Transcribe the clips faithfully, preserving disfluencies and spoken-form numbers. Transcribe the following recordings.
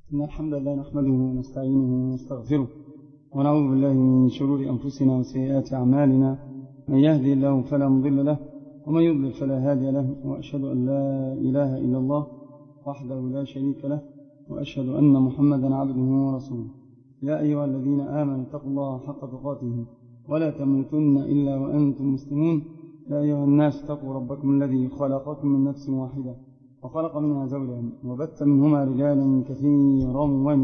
إن الحمد لله نحمده ونستعينه ونستغفره ونعوذ بالله من شرور أنفسنا وسيئات أعمالنا، من يهدي الله فلا مضل له ومن يضلل فلا هادي له، وأشهد أن لا إله إلا الله وحده لا شريك له، وأشهد أن محمدا عبده ورسوله. يا أيها الذين آمنوا اتقوا الله حق تقاته ولا تموتن إلا وأنتم مسلمون. يا أيها الناس اتقوا ربكم الذي خلقكم من نفس واحدة وخلق منها زوجها وبث منهما رجالا كثيرا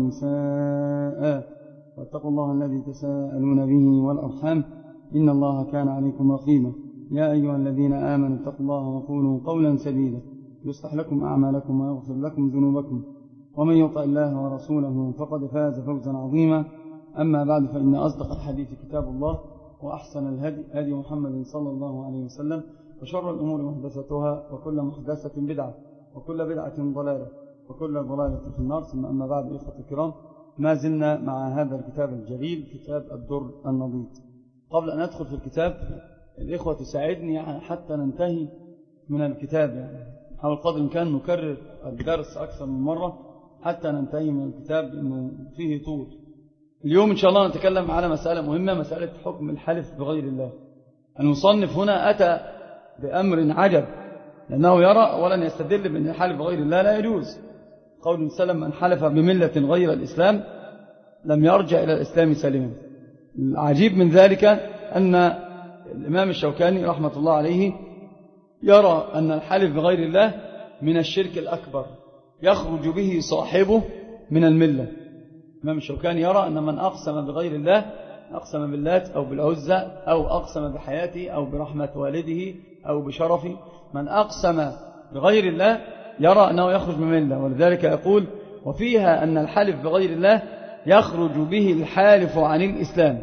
ونساء، واتقوا الله الذي تساءلون به والأرحام إن الله كان عليكم رقيبا. يا أيها الذين آمنوا اتقوا الله وقولوا قولا سديدا يصلح لكم أعمالكم ويغفر لكم ذنوبكم، ومن يطع الله ورسوله فقد فاز فوزا عظيما. أما بعد، فإن أصدق الحديث كتاب الله، وأحسن الهدي هدي محمد صلى الله عليه وسلم، وشر الأمور محدثتها، وكل محدثة بدعة، وكل بدعة ضلالة، وكل ضلالة في النار. ثم أما بعد، إخوة الكرام، ما زلنا مع هذا الكتاب الجليل، كتاب الدر النضيد. قبل أن أدخل في الكتاب، الإخوة تساعدني حتى ننتهي من الكتاب، يعني حاول قدر الإمكان نكرر الدرس أكثر من مرة حتى ننتهي من الكتاب، إنه فيه طول. اليوم إن شاء الله نتكلم على مسألة مهمة، مسألة حكم الحلف بغير الله. المصنف هنا أتى بأمر عجب، لأنه يرى ولن يستدل بأن الحلف بغير الله لا يجوز. قول سلم: من حلف بملة غير الإسلام لم يرجع إلى الإسلام سالما. العجيب من ذلك أن الإمام الشوكاني رحمة الله عليه يرى أن الحلف بغير الله من الشرك الأكبر، يخرج به صاحبه من الملة. الإمام الشوكاني يرى أن من أقسم بغير الله، أقسم باللات أو بالعزة، أو أقسم بحياته أو برحمة والده أو بشرفه، من أقسم بغير الله يرى أنه يخرج من الملة. ولذلك يقول: وفيها أن الحلف بغير الله يخرج به الحالف عن الإسلام،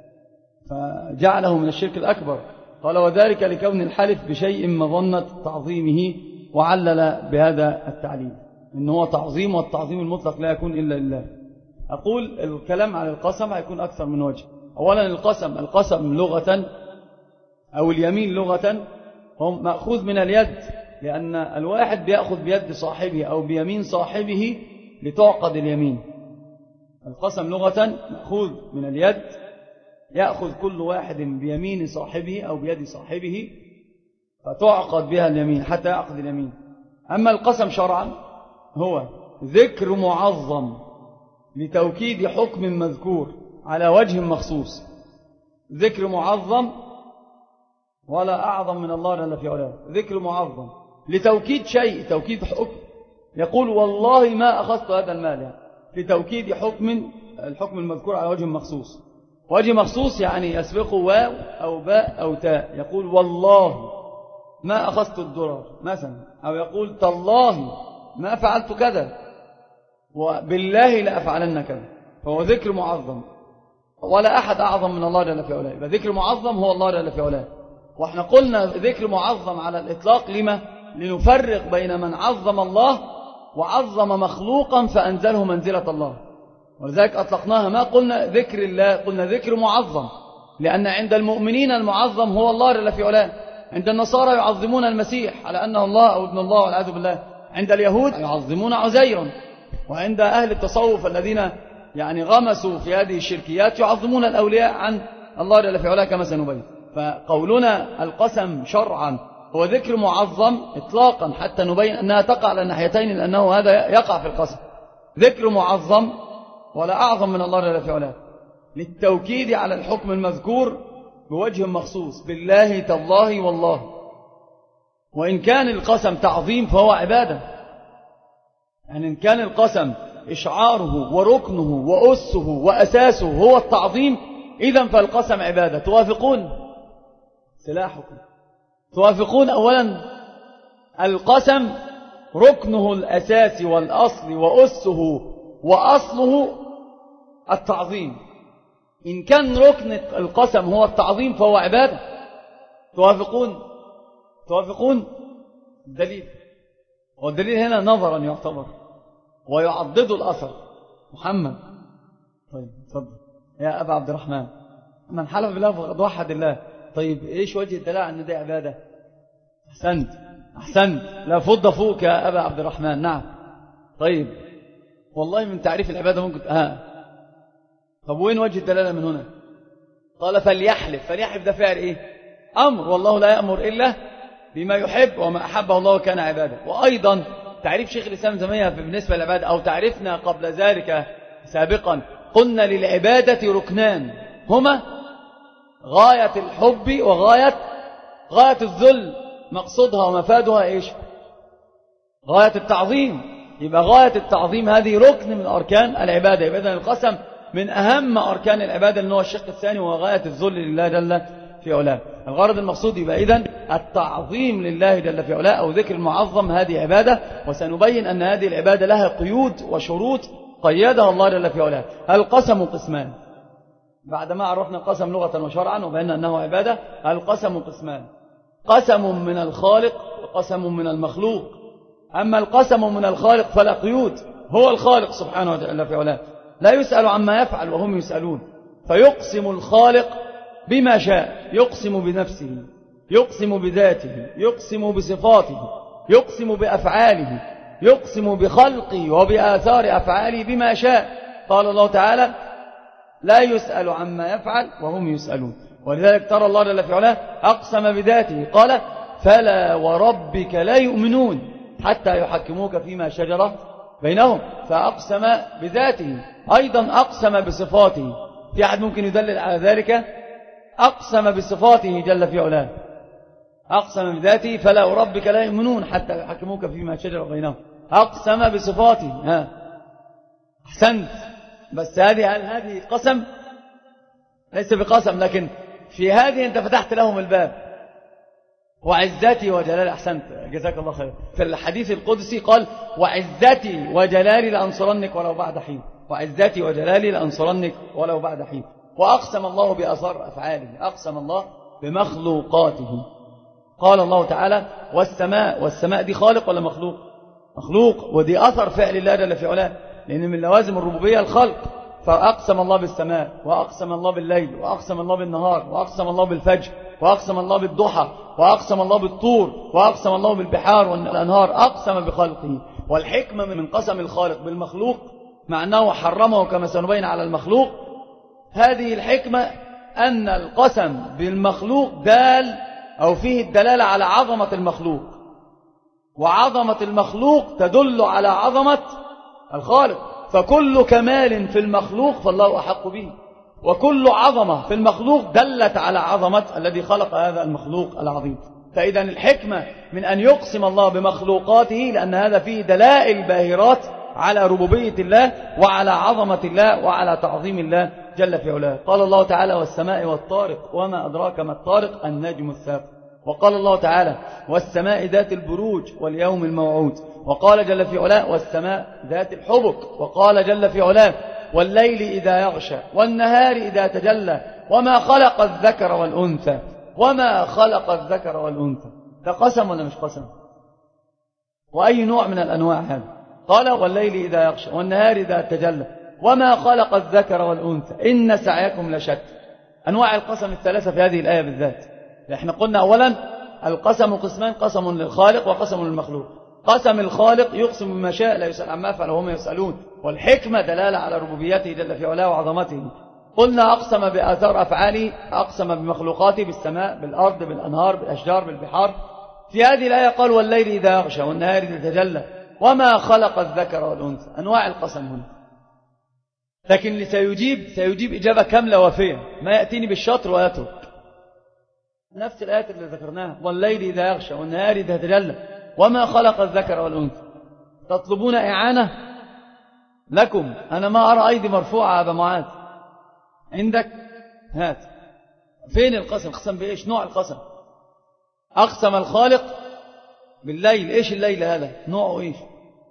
فجعله من الشرك الأكبر. قال: وذلك لكون الحلف بشيء مظنة تعظيمه، وعلل بهذا التعليل إنه هو تعظيم، والتعظيم المطلق لا يكون إلا لله. أقول الكلام على القسم هيكون أكثر من وجه. أولا، القسم القسم لغة أو اليمين لغة هو مأخوذ من اليد، لأن الواحد بيأخذ بيد صاحبه أو بيمين صاحبه لتعقد اليمين. القسم لغة مأخوذ من اليد، يأخذ كل واحد بيمين صاحبه أو بيد صاحبه فتعقد بها اليمين حتى يعقد اليمين. أما القسم شرعا هو ذكر معظم لتوكيد حكم مذكور على وجه مخصوص. ذكر معظم، ولا أعظم من الله جل في علاه. ذكر معظم لتوكيد شيء، توكيد حكم. يقول: والله ما أخذت هذا المال، يعني لتوكيد حكم، الحكم المذكور على وجه مخصوص. وجه مخصوص يعني يسبقه واو أو باء أو تاء. يقول: والله ما أخذت الدرار مثلا، أو يقول: تالله ما فعلت كذا، وبالله لأفعلن كذا. فهو ذكر معظم، ولا أحد أعظم من الله جل في علاه. يبقى ذكر معظم هو الله جل في علاه. واحنا قلنا ذكر معظم على الإطلاق لما؟ لنفرق بين من عظم الله وعظم مخلوقا فأنزله منزلة الله. ولذلك أطلقناها، ما قلنا ذكر الله، قلنا ذكر معظم، لأن عند المؤمنين المعظم هو الله جل في علاه. عند النصارى يعظمون المسيح على أنه الله أو ابن الله والعياذ بالله. عند اليهود يعظمون عزيرا. وعند أهل التصوف الذين يعني غمسوا في هذه الشركيات يعظمون الأولياء عن الله جل في علاه كما سنبين. فقولنا القسم شرعا هو ذكر معظم إطلاقا حتى نبين أنها تقع على الناحيتين، لأنه هذا يقع في القسم. ذكر معظم ولا أعظم من الله جل في علاه، للتوكيد على الحكم المذكور بوجه مخصوص: بالله تالله والله. وإن كان القسم تعظيم فهو عبادة، يعني إن كان القسم إشعاره وركنه وأسه وأساسه هو التعظيم، إذن فالقسم عبادة. توافقون؟ سلاحكم. توافقون؟ أولا القسم ركنه الأساسي والأصل وأسه وأصله التعظيم. إن كان ركن القسم هو التعظيم فهو عبادة. توافقون؟ توافقون؟ الدليل، والدليل هنا نظرا يعتبر ويعضد الأثر. محمد، طيب تفضل يا أبا عبد الرحمن. من حلف بالله فقد وحد الله. طيب إيش وجه الدلالة أن دي عبادة؟ أحسنت أحسنت لا فض فوق يا أبا عبد الرحمن. نعم. طيب والله من تعريف العبادة ممكن ها. طب وين وجه الدلالة من هنا؟ قال فليحلف. فليحلف ده فعل إيه؟ أمر، والله لا يأمر إلا بما يحب، وما أحبه الله كان عبادة. وأيضا تعريف شيخ الإسلام تيمية بالنسبة للعبادة، أو تعريفنا قبل ذلك سابقا، قلنا للعبادة ركنان هما غاية الحب وغاية غاية الذل. مقصودها ومفادها إيش؟ غاية التعظيم. يبقى غاية التعظيم هذه ركن من أركان العبادة. يبقى إذن القسم من أهم أركان العبادة، اللي هو الشق الثاني، وهو غاية الذل لله جل في علاه. الغرض المقصود يبقى إذن التعظيم لله جل في علاه، أو ذكر المعظم، هذه عبادة. وسنبين أن هذه العبادة لها قيود وشروط قيدها الله جل في علاه. القسم قسمان، بعدما عرفنا القسم لغة وشرعا وبأن أنه عبادة. القسم قسمان: قسم من الخالق وقسم من المخلوق. أما القسم من الخالق فلا قيود، هو الخالق سبحانه وتعالى في علاه، لا يسأل عما يفعل وهم يسألون. فيقسم الخالق بما شاء، يقسم بنفسه، يقسم بذاته، يقسم بصفاته، يقسم بأفعاله، يقسم بخلقه وبآثار أفعاله بما شاء. قال الله تعالى: لا يسأل عما يفعل وهم يسألون. ولذلك ترى الله جل في علاه أقسم بذاته، قال: فلا وربك لا يؤمنون حتى يحكموك فيما شجر بينهم. فأقسم بذاته. أيضا أقسم بصفاته. في أحد ممكن يدلل على ذلك؟ أقسم بصفاته جل في علاه، أقسم بذاته: فلا وربك لا يؤمنون حتى يحكموك فيما شجر بينهم. أقسم بصفاته. ها أحسنت. بس هذه هل هذه قسم؟ ليس بقسم، لكن في هذه أنت فتحت لهم الباب. وعزتي وجلالي. أحسنت، جزاك الله خير. في الحديث القدسي قال: وعزتي وجلالي لأنصرنك ولو بعد حين. وعزتي وجلالي لأنصرنك ولو بعد حين. وأقسم الله بأثار أفعاله، أقسم الله بمخلوقاته. قال الله تعالى: والسماء. والسماء دي خالق ولا مخلوق؟ مخلوق، ودي أثر فعل الله جل في علاه، لأن من لوازم الربوبية الخلق. فأقسم الله بالسماء، وأقسم الله بالليل، وأقسم الله بالنهار، وأقسم الله بالفجر، وأقسم الله بالضحى، وأقسم الله بالطور، وأقسم الله بالبحار والأنهار. أقسم بخلقه. والحكمة من قسم الخالق بالمخلوق مع أنه حرمه كما سنبين على المخلوق. هذه الحكمة أن القسم بالمخلوق دال أو فيه الدلالة على عظمة المخلوق، وعظمة المخلوق تدل على عظمة الخالق. فكل كمال في المخلوق فالله أحق به، وكل عظمة في المخلوق دلت على عظمة الذي خلق هذا المخلوق العظيم. فإذا الحكمة من أن يقسم الله بمخلوقاته، لأن هذا فيه دلائل باهرات على ربوبية الله وعلى عظمة الله وعلى تعظيم الله جل في علاه. قال الله تعالى: والسماء والطارق، وما أدراك ما الطارق، النجم الثاقب. وقال الله تعالى: والسماء ذات البروج واليوم الموعود. وقال جل في علاه: والسماء ذات الحبك. وقال جل في علاه: والليل إذا يغشى والنهار إذا تجلى وما خلق الذكر والأنثى. وما خلق الذكر والأنثى ده قسم ولا مش قسم؟ وأي نوع من الأنواع هذا؟ قال: والليل إذا يغشى والنهار إذا تجلى وما خلق الذكر والأنثى إن سعيكم لشتى. أنواع القسم الثلاثة في هذه الآية بالذات. احنا قلنا أولا القسم قسمان: قسم للخالق وقسم للمخلوق. قسم الخالق يقسم بما شاء، لا يسأل عما يفعل وهم يسألون. والحكمة دلالة على ربوبيته جل في علاه وعظمته. قلنا أقسم بآثار أفعاله، أقسم بمخلوقاته، بالسماء، بالأرض، بالأنهار، بالأشجار، بالبحار. في هذه الآية قال: والليل إذا يغشى والنهار إذا تجلى وما خلق الذكر والأنثى. أنواع القسم هنا. لكن اللي سيجيب سيجيب إجابة كاملة وافية، ما يأتيني بالشطر ويترك. نفس الآيات اللي ذكرناها: والليل إذا يغشى والنهار إذا تجلى وما خلق الذكر والأنثى. تطلبون إعانة لكم. أنا ما أرى أيدي مرفوعة يا أبا معاذ. عندك؟ هات. فين القسم؟ قسم بإيش؟ نوع القسم. أقسم الخالق بالليل. إيش الليل هذا؟ نوعه إيش؟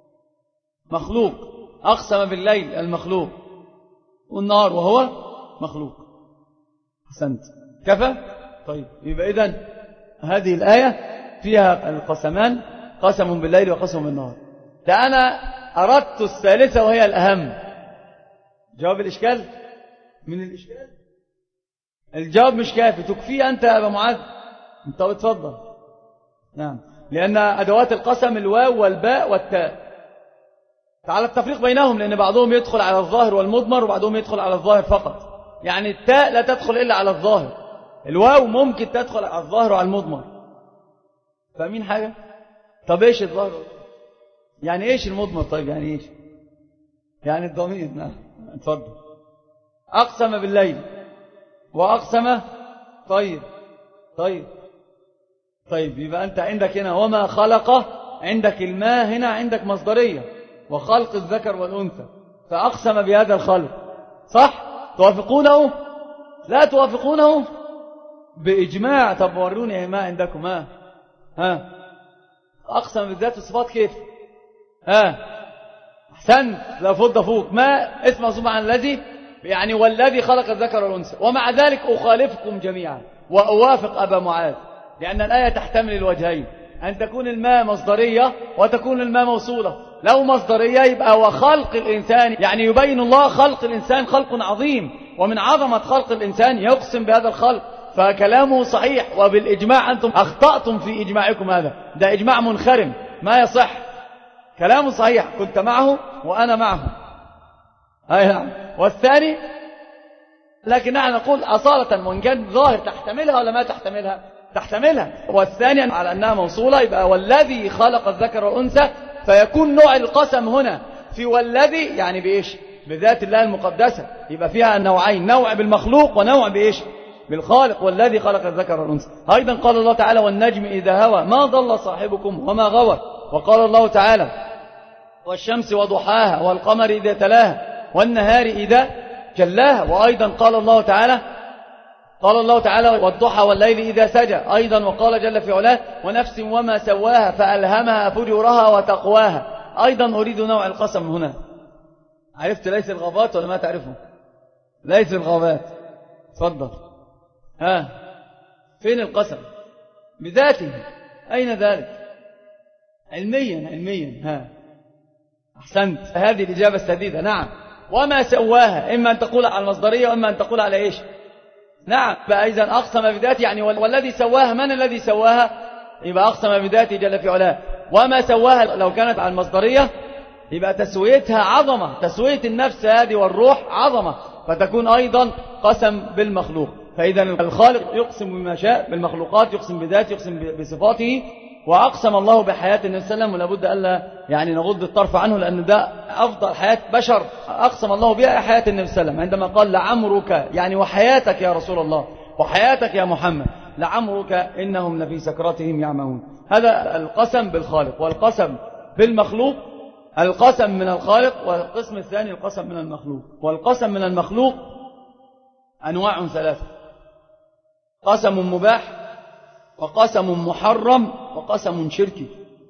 مخلوق. أقسم بالليل المخلوق، والنهار وهو مخلوق. أحسنت. كفى؟ طيب، يبقى إذن هذه الآية فيها القسمان: قسم بالليل وقسم بالنهار. ده أنا أردت الثالثة وهي الأهم. جواب الإشكال من الإشكال. الجواب مش كافي، تكفيه أنت يا أبا معاذ. أنت بتفضل. نعم، لأن أدوات القسم الواو والباء والتاء. على التفريق بينهم، لأن بعضهم يدخل على الظاهر والمضمر وبعضهم يدخل على الظاهر فقط. يعني التاء لا تدخل إلا على الظاهر، الواو ممكن تدخل على الظاهر وعلى المضمر. فاهمين حاجة؟ طب إيش الظاهر؟ يعني إيش المضمر؟ طيب يعني إيش؟ يعني الضمير. نعم اتفضل. أقسم بالليل وأقسم. طيب طيب طيب يبقى أنت عندك هنا وما خلق، عندك الماء هنا عندك مصدرية، وخلق الذكر والأنثى، فأقسم بهذا الخلق. صح؟ توافقونه؟ لا توافقونه بإجماع. طب وروني ما عندكم. ها ها أقسم بالذات الصفات كيف؟ ها أحسنت. لا فض فوق. ما اسم موصوف عن الذي، يعني والذي خلق الذكر والأنثى. ومع ذلك أخالفكم جميعا وأوافق أبا معاذ، لأن الآية تحتمل الوجهين، أن تكون الماء مصدرية وتكون الماء موصولة. لو مصدرية يبقى وخلق الإنسان، يعني يبين الله خلق الإنسان خلق عظيم، ومن عظمة خلق الإنسان يقسم بهذا الخلق، فكلامه صحيح. وبالإجماع أنتم أخطأتم في إجماعكم، هذا ده إجماع منخرم ما يصح. كلامه صحيح، كنت معه وأنا معه. أي نعم. والثاني لكن نحن نقول أصالة، وإن كان ظاهر تحتملها ولا ما تحتملها؟ تحتملها. والثاني على أنها موصولة، يبقى والذي خلق الذكر والأنثى، فيكون نوع القسم هنا في والذي يعني بإيش؟ بذات الله المقدسة. يبقى فيها نوعين، نوع بالمخلوق ونوع بإيش؟ بالخالق. والذي خلق الذكر والأنثى. أيضا قال الله تعالى والنجم إذا هوى ما ضل صاحبكم وما غوى. وقال الله تعالى والشمس وضحاها والقمر إذا تلاها والنهار إذا جلاها. وأيضا قال الله تعالى قال الله تعالى والضحى والليل إذا سجى. أيضا وقال جل في علاه ونفس وما سواها فألهمها فجورها وتقواها. أيضا أريد نوع القسم هنا. عرفت ليس الغابات ولا ما تعرفه؟ ليس الغابات. تفضل. ها فين القسم؟ بذاته. أين ذلك؟ علميا علميا. ها أحسنت. هذه الإجابة السديدة. نعم. وما سواها، إما أن تقول على المصدرية وإما أن تقول على إيش؟ نعم. فإذا أقسم بذاته يعني والذي سواها. من الذي سواها؟ يبقى أقسم بذاته جل في علاه. وما سواها لو كانت على المصدرية يبقى تسويتها عظمة، تسوية النفس هذه والروح عظمة، فتكون أيضا قسم بالمخلوق. فإذا الخالق يقسم بما شاء، بالمخلوقات يقسم بذاته، يقسم بصفاته. وأقسم الله بحياة النبي صلى الله عليه وسلم، ولابد ألا يعني نغض الطرف عنه، لأن ده أفضل حياة بشر أقسم الله بها حياة النبي صلى الله عليه وسلم، عندما قال لعمرك يعني وحياتك يا رسول الله وحياتك يا محمد، لعمرك إنهم لفي سكرتهم يعمهون. هذا القسم بالخالق. والقسم بالمخلوق القسم من الخالق، والقسم الثاني القسم من المخلوق. والقسم من المخلوق أنواع ثلاثة: قسم مباح، وقسم محرم، وقسم شركي.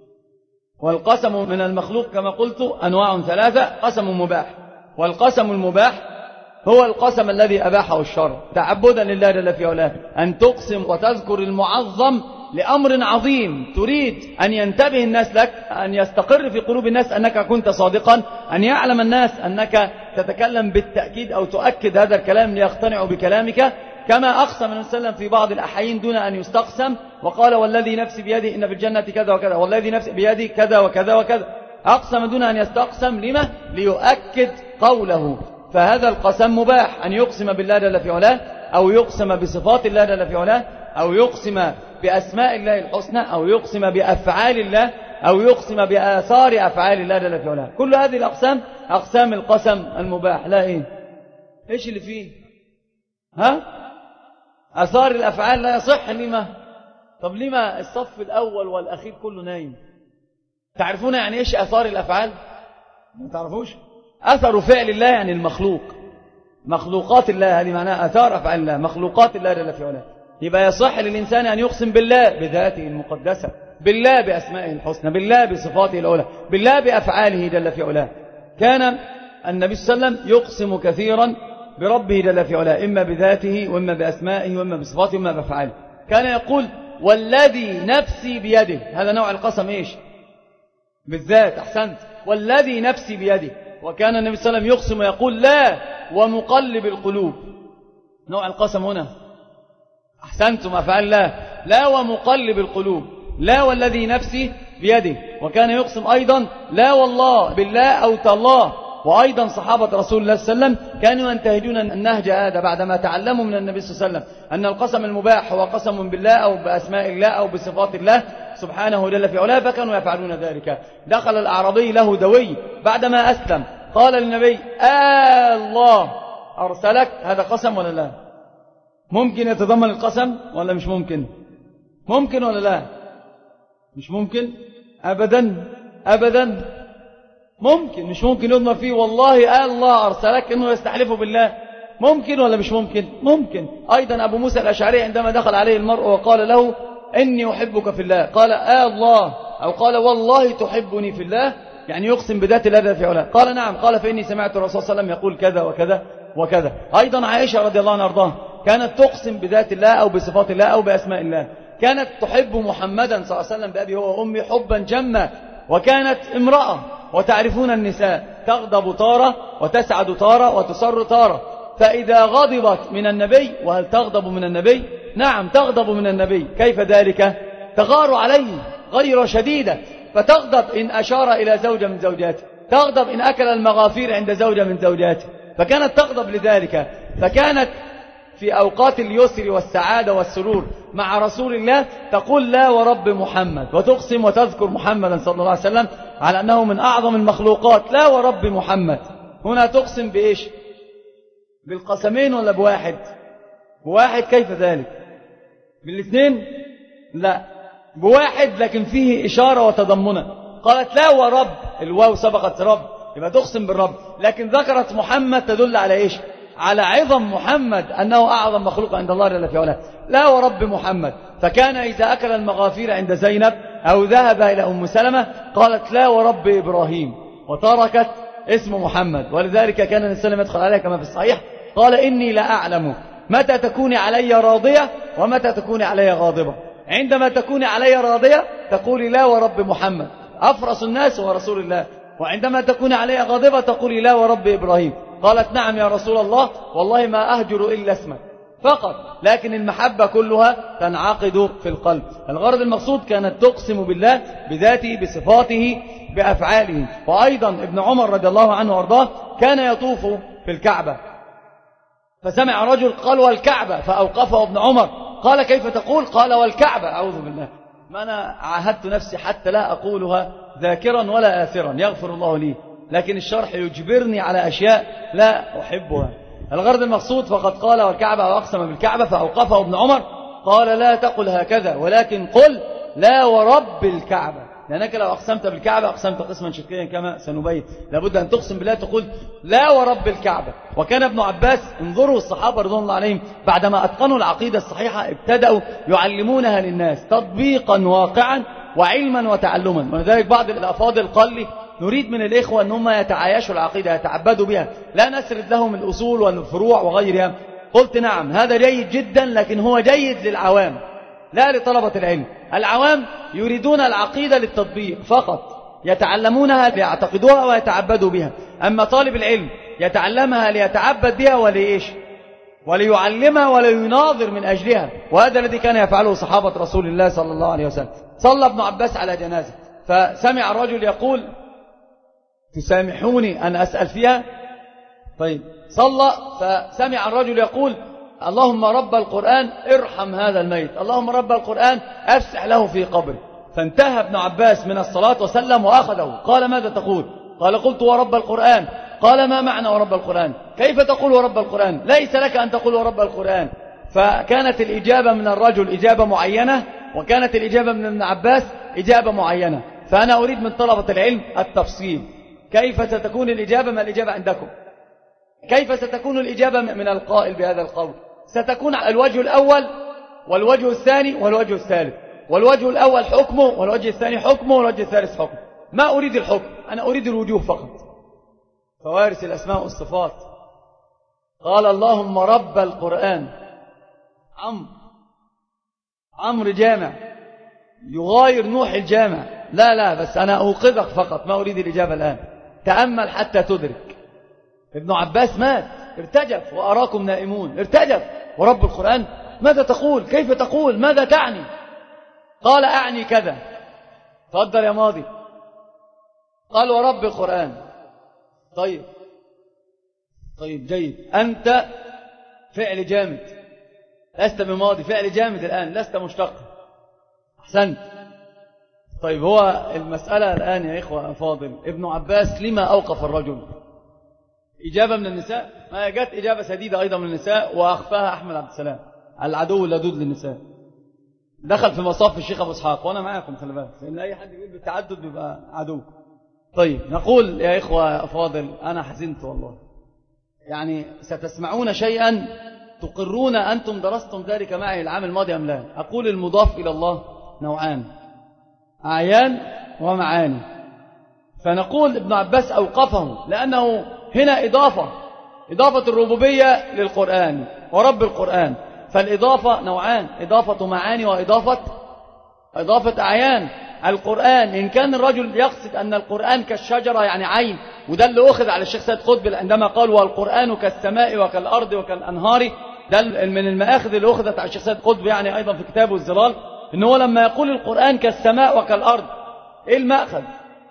والقسم من المخلوق كما قلت أنواع ثلاثة: قسم مباح. والقسم المباح هو القسم الذي أباحه الشرع تعبدا لله جل في علاه، أن تقسم وتذكر المعظم لأمر عظيم تريد أن ينتبه الناس لك، أن يستقر في قلوب الناس أنك كنت صادقا، أن يعلم الناس أنك تتكلم بالتأكيد أو تؤكد هذا الكلام ليقتنعوا بكلامك. كما أقسم النبي صلى الله عليه وسلم في بعض الأحايين دون أن يستقسم، وقال والذي نفسي بيده إن في الجنة كذا وكذا، والذي نفسي بيده كذا وكذا وكذا. أقسم دون أن يستقسم. لما؟ ليؤكد قوله. فهذا القسم مباح، أن يقسم بالله جل في علاه، أو يقسم بصفات الله جل في علاه، أو يقسم بأسماء الله الحسنى، أو يقسم بأفعال الله، أو يقسم بآثار أفعال الله جل في علاه. كل هذه الأقسام أقسام القسم المباح. لا إيه إيش اللي فيه؟ ها آثار الأفعال لا يصح. لما؟ طب لما الصف الأول والأخير كله نايم؟ تعرفون يعني إيش آثار الأفعال؟ ما تعرفوش؟ أثر فعل الله يعني المخلوق، مخلوقات الله، هذه معناها آثار أفعال الله، مخلوقات الله جل في علاه. يبقى يصح للإنسان أن يقسم بالله بذاته المقدسة، بالله بأسمائه الحسنى، بالله بصفاته العلى، بالله بأفعاله جل في علاه. كان النبي صلى الله عليه وسلم يقسم كثيرا بربه جل في علاه، إما بذاته وإما بأسمائه وإما بصفاته وإما بأفعاله. كان يقول والذي نفسي بيده، هذا نوع القسم إيش؟ بالذات. أحسنت. والذي نفسي بيده. وكان النبي صلى الله عليه وسلم يقسم ويقول لا ومقلب القلوب. نوع القسم هنا أحسنتم أفعال الله، لا ومقلب القلوب، لا والذي نفسي بيده. وكان يقسم أيضا لا والله بالله أو تالله. وأيضا صحابة رسول الله صلى الله عليه وسلم كانوا ينتهجون النهج هذا بعدما تعلموا من النبي صلى الله عليه وسلم أن القسم المباح هو قسم بالله أو بأسماء الله أو بصفات الله سبحانه جل في علاه، فكانوا يفعلون ذلك. دخل الأعرابي له دوي بعدما أسلم قال للنبي آه الله أرسلك، هذا قسم ولا لا؟ ممكن يتضمن القسم ولا مش ممكن؟ ممكن ولا لا؟ مش ممكن أبدا أبدا. ممكن مش ممكن يضمر فيه والله آه الله أرسلك إنه يستحلفه بالله. ممكن ولا مش ممكن؟ ممكن. أيضا أبو موسى الأشعري عندما دخل عليه المرء وقال له إني أحبك في الله قال آه الله أو قال والله تحبني في الله، يعني يقسم بذات الله في علاه. قال نعم. قال فإني سمعت الرسول صلى الله عليه وسلم يقول كذا وكذا وكذا. أيضا عائشة رضي الله عنها وارضاها كانت تقسم بذات الله أو بصفات الله أو بأسماء الله. كانت تحب محمدا صلى الله عليه وسلم بأبي هو وأمي حبا جما، وكانت امرأة وتعرفون النساء تغضب طارة وتسعد طارة وتسر طارة، فإذا غضبت من النبي، وهل تغضب من النبي؟ نعم تغضب من النبي. كيف ذلك؟ تغار عليه غير شديدة، فتغضب إن أشار إلى زوجة من زوجاته، تغضب إن أكل المغافير عند زوجة من زوجاته، فكانت تغضب لذلك. فكانت في أوقات اليسر والسعادة والسرور مع رسول الله تقول لا ورب محمد، وتقسم وتذكر محمدا صلى الله عليه وسلم على أنه من أعظم المخلوقات. لا ورب محمد. هنا تقسم بإيش؟ بالقسمين ولا بواحد؟ بواحد. كيف ذلك؟ بالاثنين؟ لا، بواحد لكن فيه إشارة وتضمنة. قالت لا ورب، الواو سبقت رب، يبقى تقسم بالرب، لكن ذكرت محمد تدل على إيش؟ على عظم محمد أنه أعظم مخلوق عند الله جل في علاه. لا ورب محمد. فكان إذا أكل المغافير عند زينب أو ذهب إلى أم سلمة قالت لا ورب إبراهيم، وتركت اسم محمد. ولذلك كان النبي صلى الله عليه وسلم يدخل عليها كما في الصحيح قال إني لا أعلم متى تكوني علي راضية ومتى تكوني علي غاضبة. عندما تكوني علي راضية تقولي لا ورب محمد أفرس الناس ورسول الله، وعندما تكوني علي غاضبة تقولي لا ورب إبراهيم. قالت نعم يا رسول الله والله ما أهجر إلا اسمك فقط، لكن المحبة كلها تنعقد في القلب. الغرض المقصود كانت تقسم بالله بذاته بصفاته بأفعاله. وأيضا ابن عمر رضي الله عنه وارضاه كان يطوف في الكعبة، فسمع رجل قال والكعبة، فأوقفه ابن عمر قال كيف تقول؟ قال والكعبة. أعوذ بالله، ما أنا عاهدت نفسي حتى لا أقولها ذاكرا ولا آثرا، يغفر الله لي، لكن الشرح يجبرني على أشياء لا أحبها. الغرض المقصود فقد قال والكعبة وأقسم بالكعبة، فأوقفه ابن عمر قال لا تقل هكذا ولكن قل لا ورب الكعبة، لأنك لو أقسمت بالكعبة أقسمت قسما شركيا كما سنبين. لابد أن تقسم بالله تقول لا ورب الكعبة. وكان ابن عباس، انظروا الصحابة رضوان الله عليهم بعدما أتقنوا العقيدة الصحيحة ابتدأوا يعلمونها للناس تطبيقا واقعا وعلما وتعلما. ولذلك بعض الأفاضل قال لي نريد من الإخوة أن هم يتعايشوا العقيدة يتعبدوا بها، لا نسرد لهم الأصول والفروع وغيرها. قلت نعم هذا جيد جدا، لكن هو جيد للعوام لا لطلبة العلم. العوام يريدون العقيدة للتطبيق فقط، يتعلمونها ليعتقدوها ويتعبدوا بها. أما طالب العلم يتعلمها ليتعبد بها وليش وليعلمها وليناظر من أجلها، وهذا الذي كان يفعله صحابة رسول الله صلى الله عليه وسلم. صلى ابن عباس على جنازة، فسمع الرجل يقول تسامحوني أن أسأل فيها؟ طيب صلى، فسمع الرجل يقول اللهم رب القرآن ارحم هذا الميت، اللهم رب القرآن أفسح له في قبره. فانتهى ابن عباس من الصلاة وسلم وأخذه. قال ماذا تقول؟ قال قلت ورب القرآن. قال ما معنى ورب القرآن؟ كيف تقول ورب القرآن؟ ليس لك أن تقول ورب القرآن. فكانت الإجابة من الرجل إجابة معينة، وكانت الإجابة من ابن عباس إجابة معينة. فأنا أريد من طلبة العلم التفصيل. كيف ستكون الإجابة؟ ما الإجابة عندكم؟ كيف ستكون الإجابة من القائل بهذا القول؟ ستكون الوجه الأول والوجه الثاني والوجه الثالث، والوجه الأول حكمه والوجه الثاني حكمه والوجه الثالث حكمه. ما أريد الحكم، أنا أريد الوجوه فقط. فوارث الأسماء والصفات قال اللهم رب القرآن. عمرو عمرو جامع يغاير نوح الجامع. لا لا بس أنا أوقظك فقط، ما أريد الإجابة الآن. تأمل حتى تدرك. ابن عباس مات ارتجف وأراكم نائمون، ارتجف. ورب القرآن ماذا تقول؟ كيف تقول؟ ماذا تعني؟ قال أعني كذا. تفضل يا ماضي. قال ورب القرآن. طيب طيب جيد، أنت فعل جامد، لست بماضي، فعل جامد الآن، لست مشتق. أحسنت. طيب هو المسألة الآن يا إخوة فاضل، ابن عباس لما أوقف الرجل؟ إجابة من النساء، ما جت إجابة سديدة أيضا من النساء وأخفاها أحمد عبد السلام، العدو اللدود للنساء. دخل في مصاف الشيخ أبو إسحاق، وأنا معاكم خلي بالك، لأن أي حد يقول بالتعدد بيبقى عدو. طيب نقول يا إخوة فاضل، أنا حزنت والله، يعني ستسمعون شيئا تقرون أنتم درستم ذلك معي العام الماضي أم لا. أقول المضاف إلى الله نوعان، أعيان ومعاني. فنقول ابن عباس أوقفه لأنه هنا إضافة، إضافة الربوبية للقرآن ورب القرآن. فالإضافة نوعان، إضافة معاني وإضافة إضافة أعيان. القرآن إن كان الرجل يقصد أن القرآن كالشجرة يعني عين، وده اللي أخذ على الشيخ سيد قطب عندما قال والقرآن كالسماء وكالأرض وكالأنهار، ده من المآخذ اللي أخذت على الشيخ سيد قطب يعني أيضا في كتابه الظلال، إن هو لما يقول القرآن كالسماء وكالأرض، إيه المأخذ؟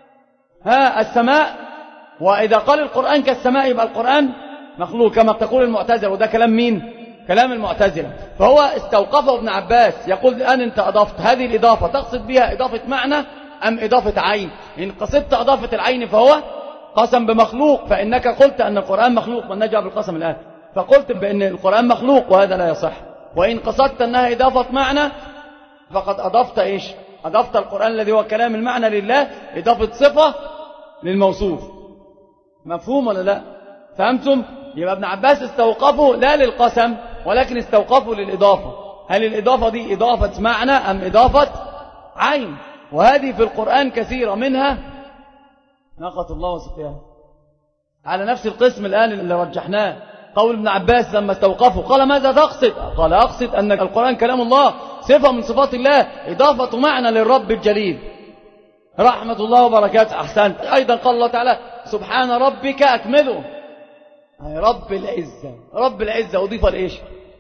ها السماء، وإذا قال القرآن كالسماء يبقى القرآن مخلوق كما تقول المعتزلة، وده كلام مين؟ كلام المعتزلة. فهو استوقفه ابن عباس يقول الآن أنت أضفت هذه الإضافة، تقصد بها إضافة معنى أم إضافة عين؟ إن قصدت إضافة العين فهو قسم بمخلوق، فإنك قلت أن القرآن مخلوق، من نجع بالقسم الآن، فقلت بأن القرآن مخلوق وهذا لا يصح. وإن قصدت أنها إضافة معنى فقد أضفت إيش؟ أضفت القرآن الذي هو كلام المعنى لله إضافة صفة للموصوف. مفهوم ولا لا؟ فهمتم؟ يبقى ابن عباس استوقفه لا للقسم ولكن استوقفه للإضافة. هل الإضافة دي إضافة معنى أم إضافة عين؟ وهذه في القرآن كثيرة، منها ناقة الله وسقياها. على نفس القسم الآن اللي رجحناه قول ابن عباس لما استوقفه قال ماذا تقصد؟ قال أقصد أن القرآن كلام الله، صفة من صفات الله، إضافة معنى للرب الجليل رحمة الله وبركاته. أحسنت. أيضا قال الله تعالى سبحان ربك أكمله، رب العزة، رب العزة أضيف لإيش؟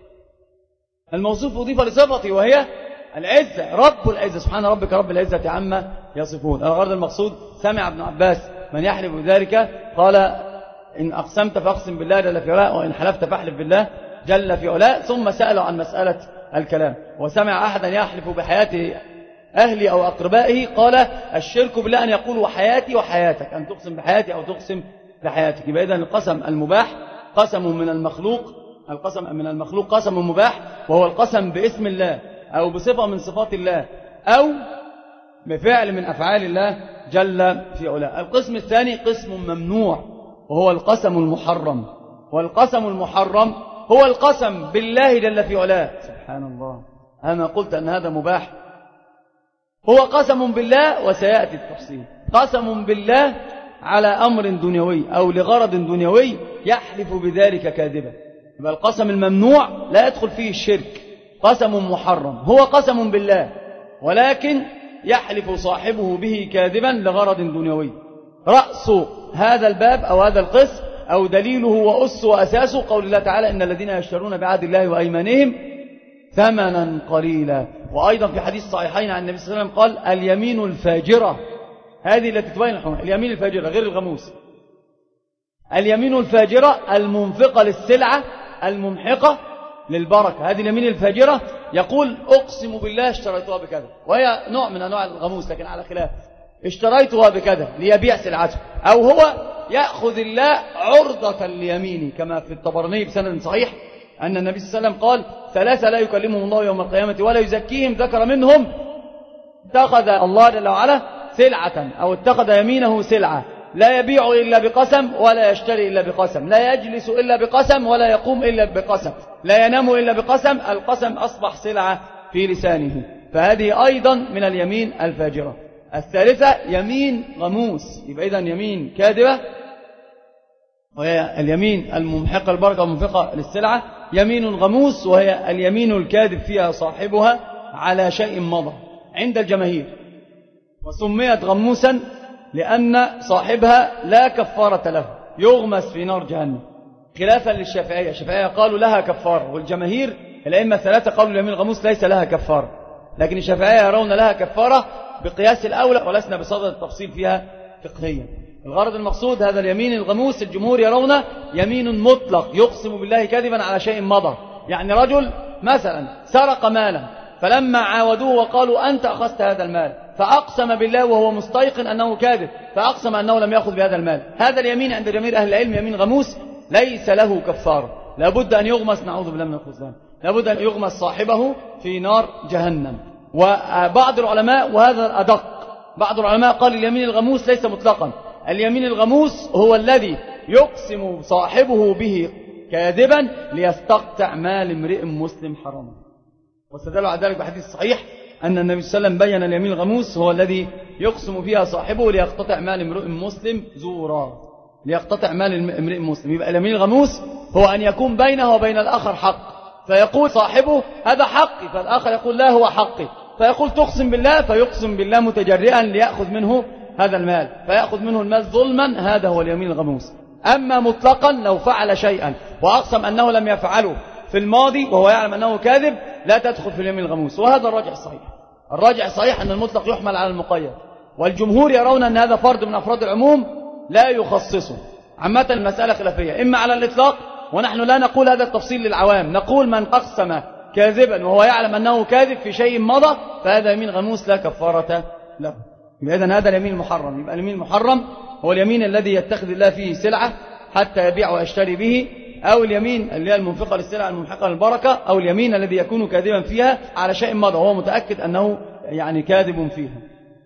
الموصوف أضيف لصفته وهي العزة، رب العزة، سبحان ربك رب العزة عما يصفون. الغرض المقصود سمع ابن عباس من يحلف بذلك قال إن أقسمت فأقسم بالله جل في علاه، وإن حلفت فاحلف بالله جل في علاه. ثم سأله عن مسألة الكلام، وسمع أحدا يحلف بحياته أهلي أو أقربائه قال الشرك بالله أن يقول وحياتي وحياتك، أن تقسم بحياتي أو تقسم بحياتك. يبقى إذن القسم المباح قسم من المخلوق، القسم من المخلوق قسم مباح، وهو القسم باسم الله أو بصفة من صفات الله أو بفعل من أفعال الله جل في علاه. القسم الثاني قسم ممنوع وهو القسم المحرم، والقسم المحرم هو القسم بالله جل في علاه. سبحان الله، أنا قلت أن هذا مباح، هو قسم بالله وسيأتي التفصيل. قسم بالله على أمر دنيوي أو لغرض دنيوي يحلف بذلك كاذبا، يبقى القسم الممنوع لا يدخل فيه الشرك، قسم محرم هو قسم بالله ولكن يحلف صاحبه به كاذبا لغرض دنيوي. رأس هذا الباب أو هذا القسم أو دليله وأس وأساسه قول الله تعالى إن الذين يشترون بعهد الله وأيمانهم ثمنا قليلا. وأيضا في حديث صحيحين عن النبي صلى الله عليه وسلم قال اليمين الفاجرة، هذه التي تبين الحرمة، اليمين الفاجرة غير الغموس، اليمين الفاجرة المنفقة للسلعة الممحقة للبركة، هذه اليمين الفاجرة يقول أقسم بالله اشتريتها بكذا، وهي نوع من أنواع الغموس لكن على خلاف، اشتريتها بكذا ليبيع سلعته، أو هو يأخذ الله عرضة ليمينه كما في الطبراني بسند صحيح أن النبي صلى الله عليه وسلم قال ثلاثة لا يكلمهم الله يوم القيامة ولا يزكيهم، ذكر منهم اتخذ الله جل وعلا سلعة أو اتخذ يمينه سلعة، لا يبيع إلا بقسم ولا يشتري إلا بقسم، لا يجلس إلا بقسم ولا يقوم إلا بقسم، لا ينام إلا بقسم، القسم أصبح سلعة في لسانه، فهذه أيضا من اليمين الفاجرة. الثالثة يمين غموس، يبقى إذن يمين كاذبة وهي اليمين الممحقة البركة ومنفقة للسلعة، يمين غموس وهي اليمين الكاذب فيها صاحبها على شيء مضى عند الجماهير، وسميت غموسا لأن صاحبها لا كفارة له، يغمس في نار جهنم، خلافا للشافعية. الشافعية قالوا لها كفارة، والجماهير الأئمة الثلاثة قالوا اليمين الغموس ليس لها كفارة، لكن الشافعية يرون لها كفارة بقياس الأولى، ولسنا بصدد التفصيل فيها فقهيا. الغرض المقصود هذا اليمين الغموس الجمهور يرون يمين مطلق يقسم بالله كذبا على شيء مضى. يعني رجل مثلا سرق مالا، فلما عاودوه وقالوا أنت أخذت هذا المال، فأقسم بالله وهو مستيقن أنه كاذب، فأقسم أنه لم يأخذ بهذا المال. هذا اليمين عند جميع أهل العلم يمين غموس ليس له كفارة، لابد أن يغمس، نعوذ بالله من الخذلان، لابد أن يغمس صاحبه في نار جهنم. وبعض العلماء، وهذا أدق، بعض العلماء قال اليمين الغموس ليس مطلقا، اليمين الغموس هو الذي يقسم صاحبه به كاذبا ليستقطع مال امرئ مسلم حراما. واستدل على ذلك بحديث صحيح أن النبي صلى الله عليه وسلم بين اليمين الغموس هو الذي يقسم فيها صاحبه ليقتطع مال امرئ مسلم زورا، ليقتطع مال امرئ مسلم. يبقى اليمين الغموس هو أن يكون بينه وبين الآخر حق، فيقول صاحبه هذا حقي، فالآخر يقول لا هو حقي، فيقول تقسم بالله، فيقسم بالله متجرئا ليأخذ منه هذا المال، فيأخذ منه المال ظلما. هذا هو اليمين الغموس. أما مطلقا لو فعل شيئا وأقسم أنه لم يفعله في الماضي وهو يعلم أنه كاذب لا تدخل في اليمين الغموس، وهذا الراجح الصحيح. الراجح الصحيح أن المطلق يحمل على المقيد، والجمهور يرون أن هذا فرد من أفراد العموم لا يخصصه. عامة المسألة خلافية، إما على الإطلاق، ونحن لا نقول هذا التفصيل للعوام، نقول من أقسم كاذبا وهو يعلم أنه كاذب في شيء مضى فهذا يمين غموس لا كفارة له. إذن هذا اليمين المحرم. يبقى اليمين المحرم هو اليمين الذي يتخذ الله فيه سلعة حتى يبيع ويشتري به، أو اليمين اللي هي المنفقة للسلعة الممحقة للبركة، أو اليمين الذي يكون كاذبا فيها على شيء مضى وهو متأكد أنه يعني كاذب فيها.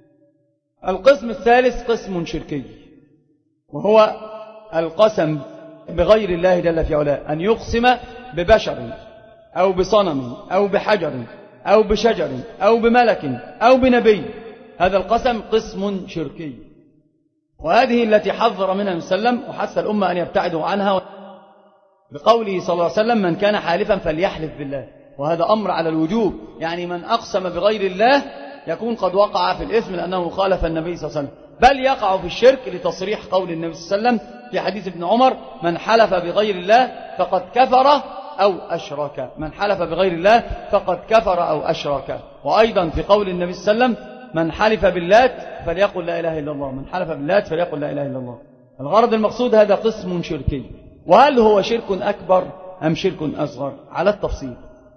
القسم الثالث قسم شركي، وهو القسم بغير الله جل في علاه، أن يقسم ببشر أو بصنم أو بحجر أو بشجر أو بملك أو بنبي. هذا القسم قسم شركي، وهذه التي حذر منها النبي صلى الله عليه وسلم وحث الأمة أن يبتعدوا عنها بقوله صلى الله عليه وسلم من كان حالفا فليحلف بالله، وهذا أمر على الوجوب. يعني من أقسم بغير الله يكون قد وقع في الإثم لأنه خالف النبي صلى الله عليه وسلم، بل يقع في الشرك لتصريح قول النبي صلى الله عليه وسلم في حديث ابن عمر من حلف بغير الله فقد كفر أو أشرك، من حلف بغير الله فقد كفر أو أشرك. وأيضا في قول النبي صلى الله عليه وسلم من حلف باللات فليقل لا إله إلا الله، من حلف باللات فليقل لا إله إلا الله. الغرض المقصود هذا قسم شركي. وهل هو شرك أكبر أم شرك أصغر؟ على التفصيل.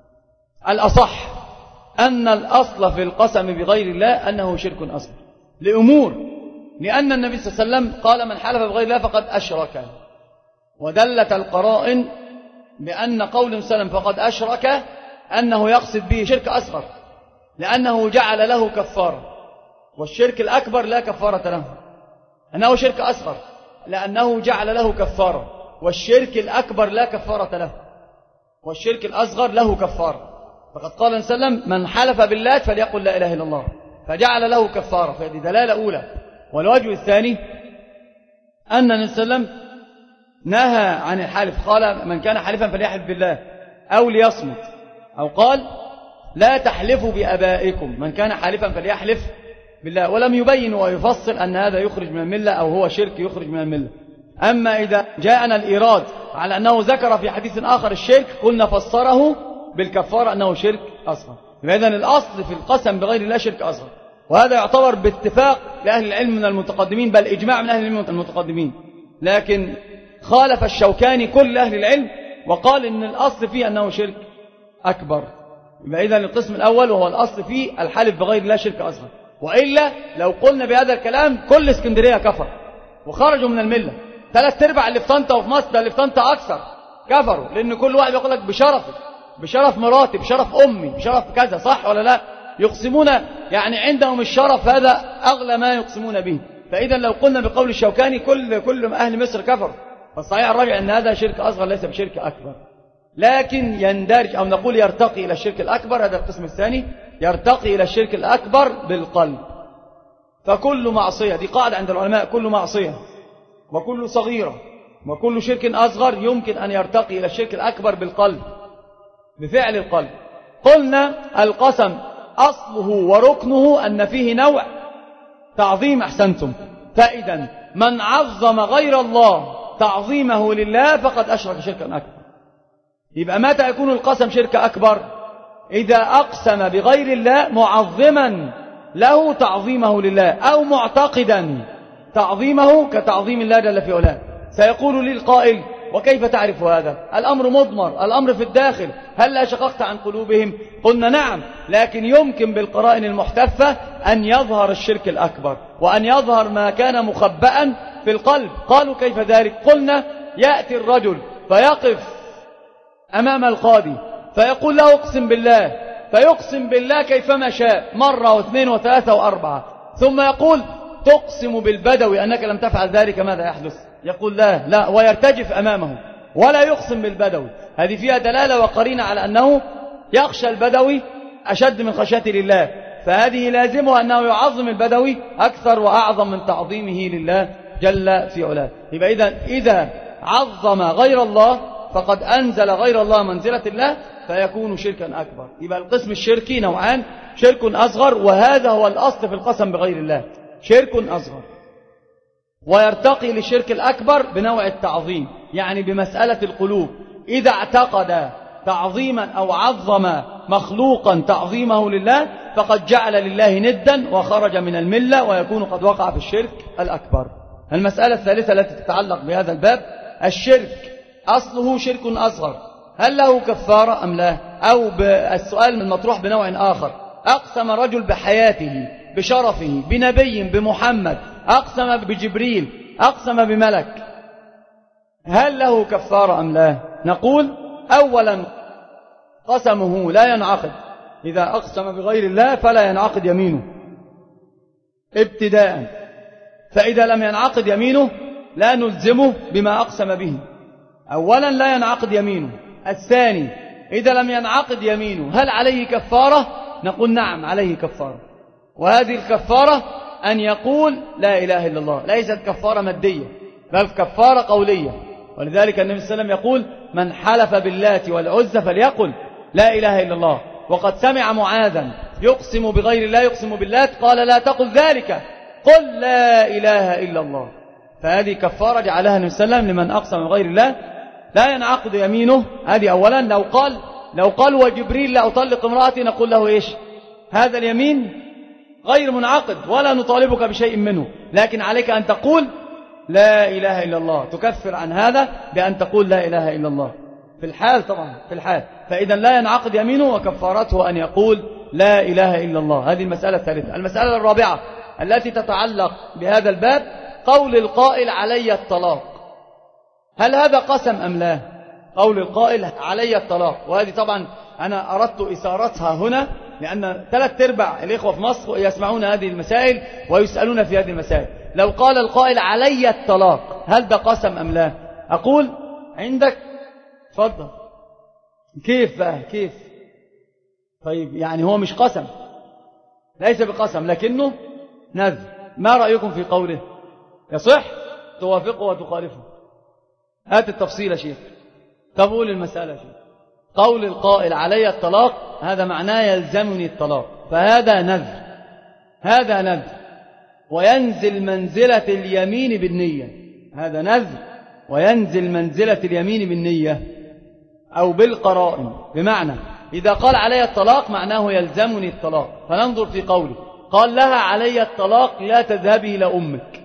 الأصح أن الأصل في القسم بغير الله أنه شرك أصغر لأمور، لأن النبي صلى الله عليه وسلم قال من حلف بغير الله فقد أشرك، ودلت القرائن بأن قول النبي صلى الله عليه وسلم فقد أشرك أنه يقصد به شرك أصغر، لأنه جعل له كفارة، والشرك الأكبر لا كفارة له. أنه شرك أصغر لأنه جعل له كفارة، والشرك الأكبر لا كفارة له، والشرك الأصغر له كفارة. فقد قال النبي صلى الله عليه وسلم من حلف باللات فليقل لا إله إلا الله، فجعل له كفارة، فهذه دلالة أولى. والوجه الثاني أن النبي صلى الله عليه وسلم نهى عن الحلف، قال من كان حلفا فليحلف بالله أو ليصمت، أو قال لا تحلفوا بآبائكم، من كان حالفا فليحلف بالله، ولم يبين ويفصل أن هذا يخرج من الملة أو هو شرك يخرج من الملة. أما إذا جاءنا الإيراد على أنه ذكر في حديث آخر الشرك قلنا فسره بالكفارة أنه شرك أصغر. إذن الأصل في القسم بغير الله شرك أصغر، وهذا يعتبر باتفاق لأهل العلم من المتقدمين، بل إجماع من أهل العلم المتقدمين. لكن خالف الشوكاني كل أهل العلم وقال إن الأصل فيه أنه شرك أكبر. يبقى إذن القسم الأول وهو الأصل فيه الحلف بغير الله شرك أصغر، وإلا لو قلنا بهذا الكلام كل اسكندرية كفر وخرجوا من الملة. ثلاث ارباع اللي في طنطا وفي مصر اللي في طنطا أكثر كفروا، لأن كل واحد يقول لك بشرفي، بشرف مراتي، بشرف أمي، بشرف كذا، صح ولا لا؟ يقسمون يعني عندهم الشرف هذا أغلى ما يقسمون به. فإذا لو قلنا بقول الشوكاني كل كل أهل مصر كفر، فالصحيح الراجع أن هذا شرك أصغر ليس بشرك أكبر، لكن يندرج أو نقول يرتقي إلى الشرك الأكبر. هذا القسم الثاني، يرتقي إلى الشرك الأكبر بالقلب. فكل معصية، دي قاعدة عند العلماء، كل معصية وكل صغيرة وكل شرك أصغر يمكن أن يرتقي إلى الشرك الأكبر بالقلب، بفعل القلب. قلنا القسم أصله وركنه أن فيه نوع تعظيم، أحسنتم. فإذا من عظم غير الله تعظيمه لله فقد أشرك شركا أكبر. يبقى متى يكون القسم شرك أكبر؟ إذا أقسم بغير الله معظما له تعظيمه لله أو معتقدا تعظيمه كتعظيم الله جل في علاه. سيقول لي القائل: وكيف تعرف هذا؟ الأمر مضمر، الأمر في الداخل، هل لا شققت عن قلوبهم؟ قلنا نعم، لكن يمكن بالقرائن المحتفة أن يظهر الشرك الأكبر وأن يظهر ما كان مخبئا في القلب. قالوا: كيف ذلك؟ قلنا: يأتي الرجل فيقف أمام القاضي فيقول له: اقسم بالله، فيقسم بالله كيفما شاء مرة واثنين وثلاثة وأربعة، ثم يقول: تقسم بالبدوي أنك لم تفعل ذلك، ماذا يحدث؟ يقول: لا لا، ويرتجف أمامه ولا يقسم بالبدوي. هذه فيها دلالة وقرينة على أنه يخشى البدوي أشد من خشيته لله، فهذه لازمه أنه يعظم البدوي أكثر وأعظم من تعظيمه لله جل في علاه. يبقى إذا إذا عظم غير الله فقد أنزل غير الله منزلة الله فيكون شركا أكبر. يبقى القسم الشركي نوعان: شرك أصغر، وهذا هو الأصل في القسم بغير الله، شرك أصغر، ويرتقي للشرك الأكبر بنوع التعظيم، يعني بمسألة القلوب. إذا اعتقد تعظيما أو عظم مخلوقا تعظيمه لله فقد جعل لله ندا وخرج من الملة ويكون قد وقع في الشرك الأكبر. المسألة الثالثة التي تتعلق بهذا الباب: الشرك أصله شرك أصغر، هل له كفارة أم لا؟ أو السؤال المطروح بنوع آخر: أقسم رجل بحياته بشرفه بنبي بمحمد، أقسم بجبريل، أقسم بملك، هل له كفارة أم لا؟ نقول: أولا قسمه لا ينعقد، إذا أقسم بغير الله فلا ينعقد يمينه ابتداء، فإذا لم ينعقد يمينه لا نلزمه بما أقسم به، أولا لا ينعقد يمينه. الثاني: إذا لم ينعقد يمينه هل عليه كفارة؟ نقول: نعم عليه كفارة، وهذه الكفارة أن يقول لا إله إلا الله، ليست كفارة مادية بل كفارة قولية. ولذلك النبي صلى الله عليه وسلم يقول: من حلف باللات والعزى فليقل لا إله إلا الله. وقد سمع معاذا يقسم بغير الله، يقسم باللات، قال: لا تقل ذلك، قل لا إله إلا الله. فهذه كفارة جعلها النبي صلى الله عليه وسلم لمن أقسم بغير الله لا ينعقد يمينه. هذه أولا. لو قال لو قال وجبريل لا أطلق امرأتي، نقول له إيش؟ هذا اليمين غير منعقد ولا نطالبك بشيء منه، لكن عليك أن تقول لا إله إلا الله، تكفر عن هذا بأن تقول لا إله إلا الله في الحال، طبعا في الحال. فإذا لا ينعقد يمينه وكفارته أن يقول لا إله إلا الله. هذه المسألة الثالثة. المسألة الرابعة التي تتعلق بهذا الباب: قول القائل علي الطلاق، هل هذا قسم أم لا؟ قول القائل علي الطلاق، وهذه طبعا أنا أردت إثارتها هنا لأن ثلاث ارباع الإخوة في مصر يسمعون هذه المسائل ويسألون في هذه المسائل. لو قال القائل علي الطلاق هل ده قسم أم لا؟ أقول: عندك تفضل. كيف بقى؟ كيف؟ طيب يعني هو مش قسم، ليس بقسم لكنه نذر. ما رأيكم في قوله؟ يصح؟ توافقه وتخالفه؟ هات التفصيل يا شيخ. قبول المسألة يا شيخ. قول القائل علي الطلاق هذا معناه يلزمني الطلاق، فهذا نذر، هذا نذر وينزل منزلة اليمين بالنية، هذا نذر وينزل منزلة اليمين بالنية أو بالقرائن. بمعنى إذا قال علي الطلاق معناه يلزمني الطلاق، فننظر في قوله. قال لها علي الطلاق لا تذهبي إلى أمك،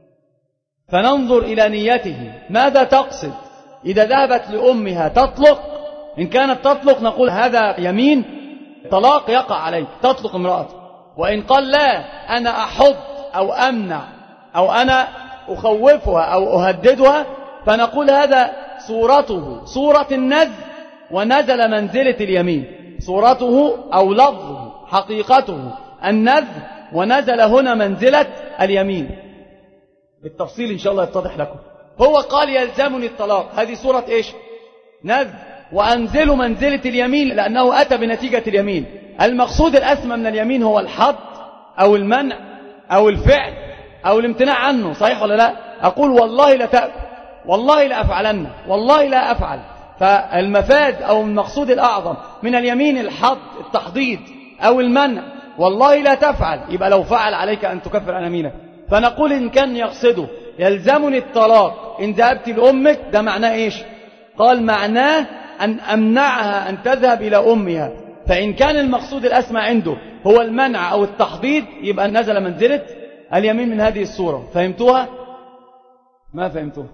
فننظر إلى نيته ماذا تقصد. إذا ذهبت لأمها تطلق، إن كانت تطلق نقول هذا يمين طلاق يقع عليك، تطلق امرأته. وإن قال لا أنا أحض أو أمنع أو أنا أخوفها أو أهددها، فنقول هذا صورته صورة النذر ونزل منزلة اليمين، صورته أو لفظه حقيقته النذر ونزل هنا منزلة اليمين. بالتفصيل إن شاء الله يتضح لكم. هو قال يلزمني الطلاق، هذه صورة إيش؟ نذر، وأنزل منزلة اليمين لأنه أتى بنتيجة اليمين. المقصود الأسمى من اليمين هو الحظ أو المنع أو الفعل أو الامتناع عنه، صحيح ولا لا؟ أقول والله لا تأكل، والله لا أفعلن، والله لا أفعل. فالمفاد أو المقصود الأعظم من اليمين الحظ التحضيض أو المنع، والله لا تفعل، يبقى لو فعل عليك أن تكفر عن يمينك. فنقول إن كان يقصده يلزمني الطلاق إن ذهبت لأمك، ده معناه إيش؟ قال معناه أن أمنعها أن تذهب إلى أمها فإن كان المقصود الأسمى عنده هو المنع أو التحضيض يبقى نزل منزلة اليمين من هذه الصورة. فهمتوها؟ ما فهمتوها؟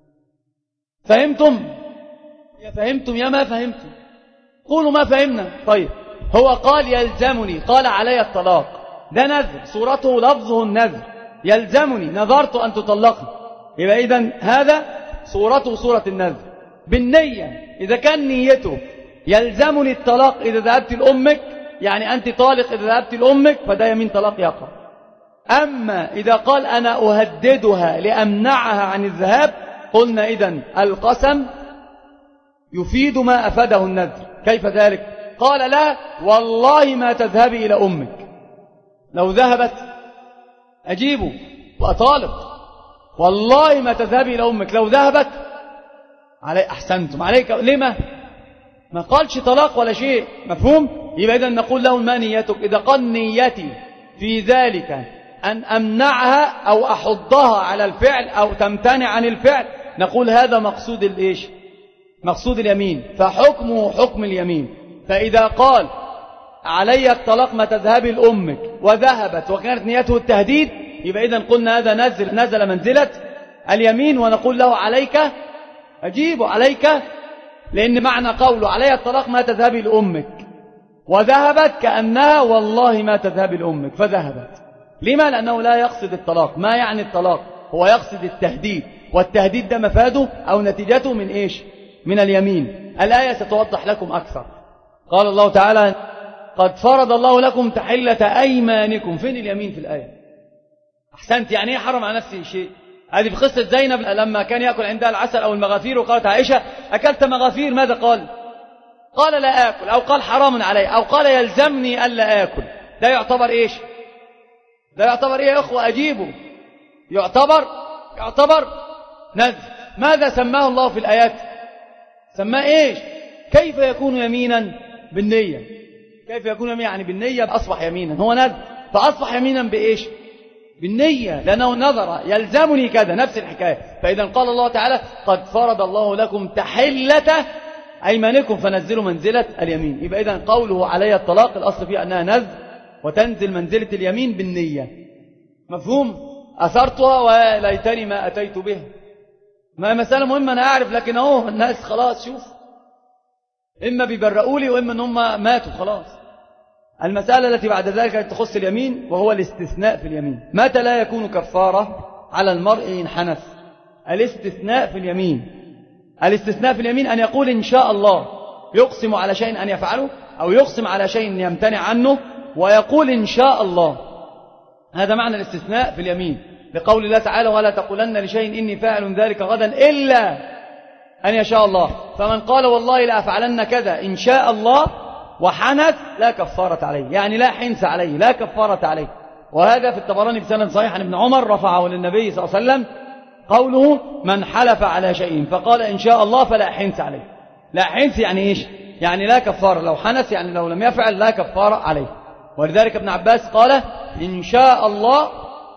فهمتم؟ يا فهمتم يا ما فهمتم؟ قولوا ما فهمنا. طيب هو قال يلزمني، قال علي الطلاق، ده نذر، صورته لفظه النذر، يلزمني نذرت أن تطلقني، يبقى إذن هذا صورته صورة النذر بالنية. إذا كان نيته يلزمني الطلاق إذا ذهبت لأمك، يعني أنت طالق إذا ذهبت لأمك، فده يمين طلاق يقع. أما إذا قال أنا أهددها لأمنعها عن الذهاب، قلنا إذن القسم يفيد ما أفاده النذر. كيف ذلك؟ قال لا والله ما تذهبي إلى أمك، لو ذهبت أجيبه وأطالق، والله ما تذهبي إلى أمك، لو ذهبت علي أحسنتم عليك، لما ما قالش طلاق ولا شيء، مفهوم؟ يبقى إذن نقول له ما نيتك؟ إذا قال نيتي في ذلك أن أمنعها أو أحضها على الفعل أو تمتنع عن الفعل، نقول هذا مقصود الإيش؟ مقصود اليمين، فحكمه حكم اليمين. فإذا قال علي الطلاق ما تذهبي لأمك وذهبت وكانت نيته التهديد، يبقى إذن قلنا هذا نزل, نزل منزلة اليمين، ونقول له عليك أجيب عليك، لأن معنى قوله علي الطلاق ما تذهبي لأمك وذهبت كأنها والله ما تذهبي لأمك فذهبت. لما؟ لأنه لا يقصد الطلاق. ما يعني الطلاق؟ هو يقصد التهديد، والتهديد ده مفاده أو نتيجته من إيش؟ من اليمين. الآية ستوضح لكم أكثر. قال الله تعالى قد فرض الله لكم تحلة أيمانكم. فين اليمين في الآية؟ أحسنت. يعني إيه حرم على نفسه شيء؟ هذه في قصة زينب لما كان يأكل عندها العسل أو المغافير، وقالت عائشة أكلت مغافير، ماذا قال؟ قال لا آكل، أو قال حرام علي، أو قال يلزمني ألا آكل. ده يعتبر إيش؟ ده يعتبر إيه يا أخوة؟ أجيبه. يعتبر يعتبر نذر. ماذا سماه الله في الآيات؟ سماه إيش؟ كيف يكون يمينا؟ بالنية. كيف يكون يمينا؟ يعني بالنية أصبح يمينا، هو نذر فأصبح يمينا بإيش؟ بالنية، لأنه نظر يلزمني كذا، نفس الحكاية. فإذا قال الله تعالى قد فرض الله لكم تحلة أيمانكم فنزلوا منزلة اليمين. يبقى إذن قوله علي الطلاق الأصل فيه أنها نذر وتنزل منزلة اليمين بالنية. مفهوم؟ أثرتها وليتني ما أتيت بها. ما مسألة مهمة أنا أعرف، لكن أهو الناس خلاص شوف، إما بيبرئوا لي وإما أنهم ماتوا خلاص. المسألة التي بعد ذلك تخص اليمين، وهو الاستثناء في اليمين. متى لا يكون كفارة على المرء إن حنث؟ الاستثناء في اليمين. الاستثناء في اليمين أن يقول إن شاء الله، يقسم على شيء أن يفعله أو يقسم على شيء يمتنع عنه ويقول إن شاء الله. هذا معنى الاستثناء في اليمين، لقول الله تعالى ولا تقولن لشيء إني فاعل ذلك غدا إلا أن يشاء الله. فمن قال والله لا أفعلن كذا إن شاء الله وحنث لا كفارة عليه، يعني لا حنث عليه، لا كفارة عليه. وهذا في الطبراني بسند صحيح عن ابن عمر رفعه للنبي صلى الله عليه وسلم قوله من حلف على شيء فقال إن شاء الله فلا حنث عليه. لا حنث يعني إيش؟ يعني لا كفارة. لو حنث يعني لو لم يفعل لا كفارة عليه. ولذلك ابن عباس قال إن شاء الله،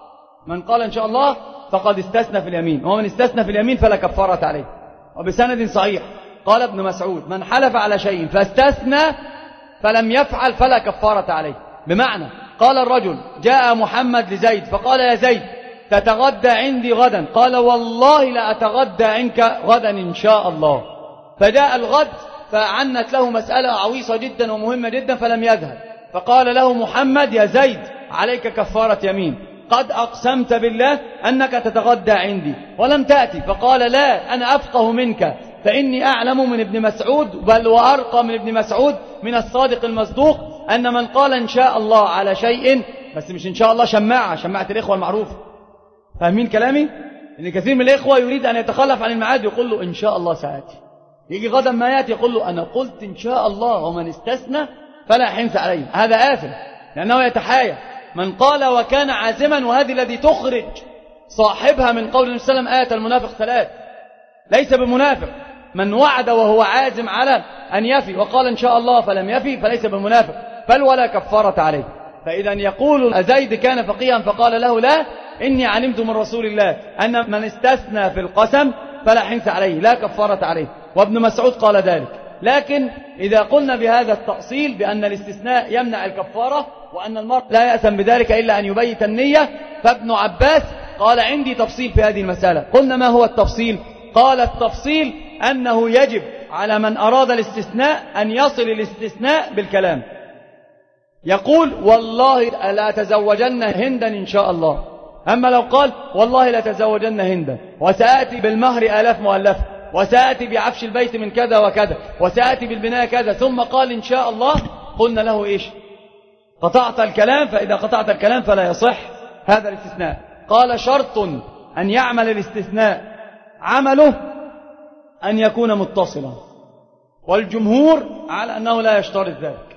من قال إن شاء الله فقد استثنى في اليمين، ومن استثنى في اليمين فلا كفارة عليه. وبسند صحيح قال ابن مسعود من حلف على شيء فاستثنى فلم يفعل فلا كفارة عليه. بمعنى قال الرجل جاء محمد لزيد فقال يا زيد تتغدى عندي غدا، قال والله لا أتغدى عنك غدا إن شاء الله. فجاء الغد فعنت له مسألة عويصة جدا ومهمة جدا فلم يذهب، فقال له محمد يا زيد عليك كفارة يمين، قد أقسمت بالله أنك تتغدى عندي ولم تأتي. فقال لا أنا أفقه منك، فإني أعلم من ابن مسعود بل وأرقى من ابن مسعود من الصادق المصدوق أن من قال إن شاء الله على شيء، بس مش إن شاء الله شماعة شماعة الإخوة المعروفة، فاهمين كلامي؟ إن كثير من الإخوة يريد أن يتخلف عن الميعاد يقول له إن شاء الله سآتي، يجي غدا ما يأتي يقول له أنا قلت إن شاء الله، ومن استثنى فلا حنث عليه. هذا آثم لأنه يتحايا. من قال وكان عازما، وهذه الذي تخرج صاحبها من قول النبي صلى الله عليه وسلم آية المنافق ثلاث، ليس بمنافق. من وعد وهو عازم على أن يفي وقال إن شاء الله فلم يفي فليس بمنافق، بل ولا كفارة عليه. فإذا يقول أزيد كان فقيها فقال له لا إني علمت من رسول الله أن من استثنى في القسم فلا حنث عليه لا كفارة عليه. وابن مسعود قال ذلك. لكن إذا قلنا بهذا التأصيل بأن الاستثناء يمنع الكفارة وأن المرء لا يأثم بذلك إلا أن يبيت النية، فابن عباس قال عندي تفصيل في هذه المسألة. قلنا ما هو التفصيل؟ قال التفصيل أنه يجب على من أراد الاستثناء أن يصل الاستثناء بالكلام، يقول والله لا تزوجن هندا إن شاء الله. أما لو قال والله لا تزوجن هندا وسآتي بالمهر آلاف مؤلفة وسآتي بعفش البيت من كذا وكذا وسآتي بالبناء كذا ثم قال إن شاء الله، قلنا له إيش؟ قطعت الكلام. فإذا قطعت الكلام فلا يصح هذا الاستثناء. قال شرط أن يعمل الاستثناء عمله أن يكون متصلا، والجمهور على أنه لا يشترط ذلك،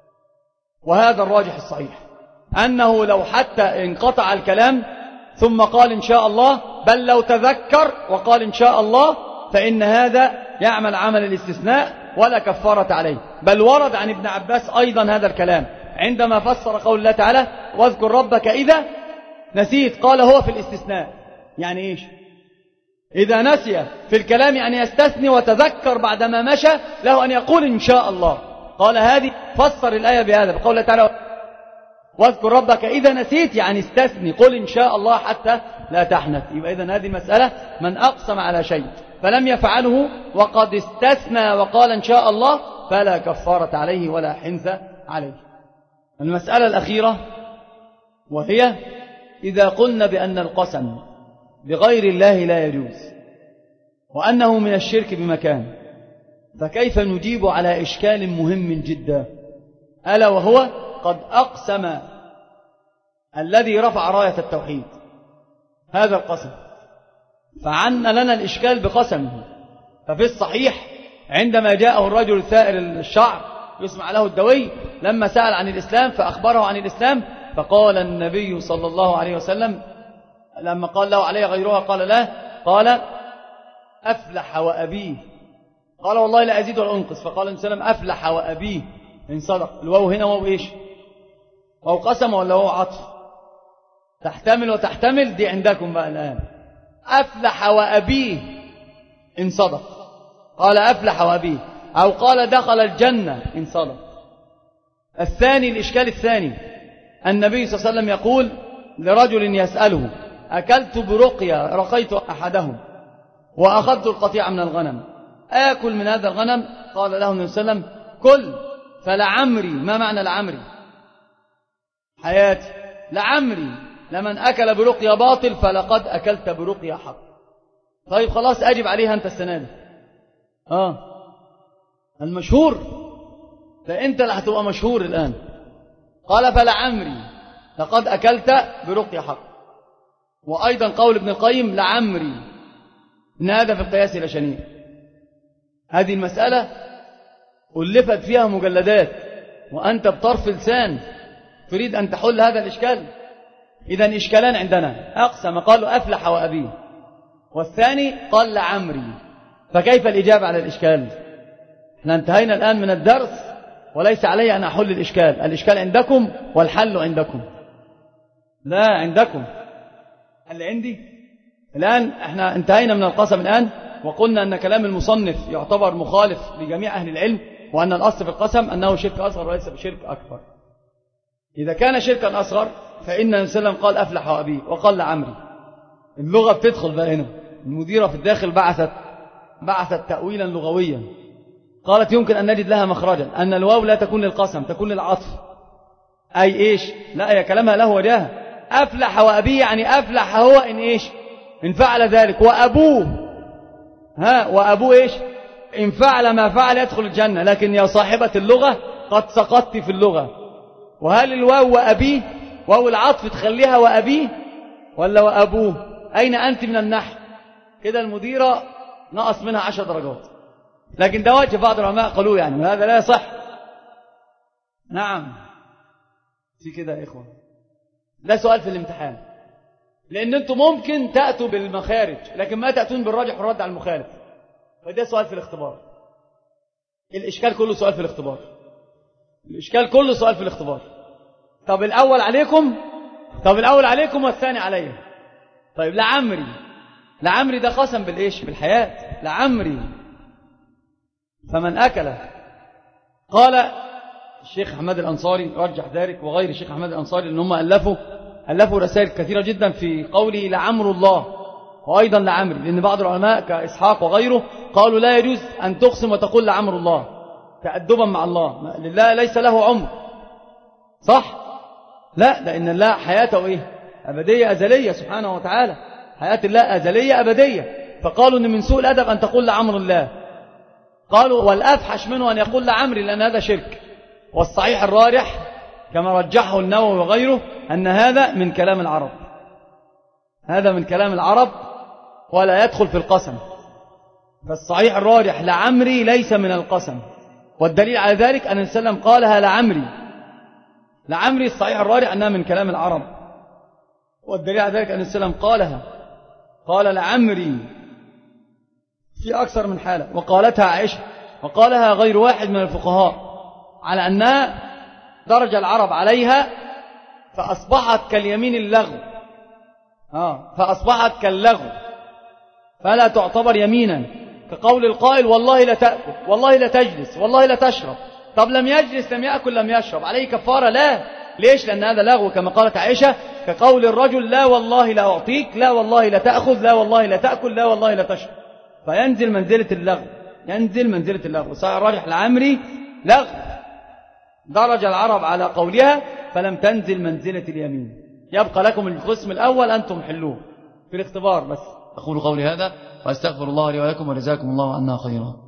وهذا الراجح الصحيح أنه لو حتى انقطع الكلام ثم قال إن شاء الله، بل لو تذكر وقال إن شاء الله، فإن هذا يعمل عمل الاستثناء ولا كفارة عليه. بل ورد عن ابن عباس أيضا هذا الكلام عندما فسر قول الله تعالى واذكر ربك إذا نسيت، قال هو في الاستثناء. يعني إيش؟ إذا نسي في الكلام يعني يستثني وتذكر بعدما مشى له أن يقول إن شاء الله. قال هذه فسر الآية بهذا بقول الله تعالى واذكر ربك إذا نسيت، يعني استثني قل إن شاء الله حتى لا تحنث. يبقى إذن هذه المسألة من أقسم على شيء فلم يفعله وقد استثنى وقال إن شاء الله فلا كفارة عليه ولا حنث عليه. المسألة الأخيرة وهي إذا قلنا بأن القسم بغير الله لا يجوز وأنه من الشرك بمكان، فكيف نجيب على إشكال مهم جدا، ألا وهو قد أقسم الذي رفع راية التوحيد هذا القسم، فعنا لنا الإشكال بقسمه. ففي الصحيح عندما جاءه الرجل ثائر الشعر يسمع له الدوي لما سأل عن الإسلام فأخبره عن الإسلام، فقال النبي صلى الله عليه وسلم لما قال له عليه غيرها قال لا، قال أفلح وأبيه، قال والله لا أزيد ولا أنقص، فقال النبي صلى الله عليه وسلم أفلح وأبيه إن صدق. الواو هنا واو إيش؟ واو قسم ولا واو عطف؟ تحتمل وتحتمل دي عندكم بقى الآن. أفلح وأبيه إن صدق، قال أفلح وأبيه، أو قال دخل الجنة إن صدق. الثاني الإشكال الثاني النبي صلى الله عليه وسلم يقول لرجل يسأله أكلت برقية رقيت أحدهم وأخذت القطيع من الغنم آكل من هذا الغنم؟ قال له النبي صلى الله عليه وسلم كل. فلعمري، ما معنى لعمري؟ حياتي، لعمري لمن أكل برقية باطل فلقد أكلت برقية حق. طيب خلاص أجب عليها أنت السنة دي. آه المشهور، فأنت اللي هتبقى مشهور الآن. قال فلعمري لقد أكلت برقية حق. وأيضا قول ابن القيم لعمري إن هذا في القياس لشنيع. هذه المسألة ألفت فيها مجلدات وأنت بطرف لسان تريد أن تحل هذا الإشكال. إذن إشكالان عندنا، أقسم قالوا أفلح وأبيه، والثاني قال لعمري. فكيف الإجابة على الإشكال؟ احنا انتهينا الآن من الدرس وليس علي أن أحل الإشكال. الإشكال عندكم والحل عندكم. لا عندكم، اللي عندي الآن. احنا انتهينا من القسم الآن وقلنا أن كلام المصنف يعتبر مخالف لجميع أهل العلم، وأن الأصل في القسم أنه شرك أصغر وليس بشرك أكبر. إذا كان شركا أصغر فإن النبي صلى الله عليه وسلم قال أفلح وأبيه وقال لعمري. اللغة بتدخل بقى هنا. المديرة في الداخل بعثت بعثت تأويلا لغويا، قالت يمكن أن نجد لها مخرجا، أن الواو لا تكون للقسم تكون للعطف. أي إيش؟ لا، يا كلامها له وجاهه. أفلح وأبيه يعني أفلح هو إن إيش؟ إن فعل ذلك. وأبوه، ها وأبوه إيش؟ إن فعل ما فعل يدخل الجنة. لكن يا صاحبة اللغة قد سقطت في اللغة. وهل الواو وأبيه واو العطف تخليها وأبيه ولا وأبوه؟ أين أنت من النحو؟ كده المديرة نقص منها عشر درجات. لكن ده وجه بعض العلماء قالوا يعني هذا لا يصح. نعم في كده يا إخوة، ده سؤال في الامتحان، لأن أنتم ممكن تأتوا بالمخارج لكن ما تأتون بالراجح والرد على المخالف. فده سؤال في الاختبار. الإشكال كله سؤال في الاختبار. الإشكال كله سؤال في الاختبار. طب الأول عليكم طب الأول عليكم والثاني علي. طيب لعمري، لعمري ده قسم بالإيش؟ بالحياة. لعمري فمن أكل. قال الشيخ أحمد الأنصاري رجح ذلك وغير الشيخ أحمد الأنصاري أن هم ألفوا ألفوا رسائل كثيرة جدا في قوله لعمر الله وأيضا لعمري، لأن بعض العلماء كإسحاق وغيره قالوا لا يجوز أن تقسم وتقول لعمر الله تأدبا مع الله، لله ليس له عمر، صح؟ لا، لأن الله حياته إيه؟ أبدية أزلية سبحانه وتعالى، حياة الله أزلية أبدية، فقالوا أن من سوء الأدب أن تقول لعمر الله. قالوا والأفحش منه أن يقول لعمري لأن هذا شرك. والصحيح الراجح كما رجحه النووي وغيره أن هذا من كلام العرب، هذا من كلام العرب ولا يدخل في القسم. فالصحيح الراجح لعمري ليس من القسم، والدليل على ذلك أن السلام قالها لعمري لعمري الصحيح الراجح أنها من كلام العرب، والدليل على ذلك أن السلام قالها قال لعمري في أكثر من حالة، وقالتها عائشة وقالها غير واحد من الفقهاء على أنها درج العرب عليها فأصبحت كاليمين اللغو، آه فأصبحت كاللغو فلا تعتبر يمينا، كقول القائل والله لا تأكل والله لا تجلس والله لا تشرب. طب لم يجلس لم يأكل لم يشرب، عليه كفارة؟ لا. ليش؟ لأن هذا لغو كما قالت عائشة، كقول الرجل لا والله لا أعطيك لا والله لا تأخذ لا والله لا تأكل لا والله لا تشرب، فينزل منزلة اللغو، ينزل منزلة اللغو. صحيح الراجح لعمري لغو درج العرب على قولها فلم تنزل منزلة اليمين. يبقى لكم القسم الأول أنتم حلوه في الاختبار بس. أقول قولي هذا وأستغفر الله لي ولكم وجزاكم الله عنا خيرا.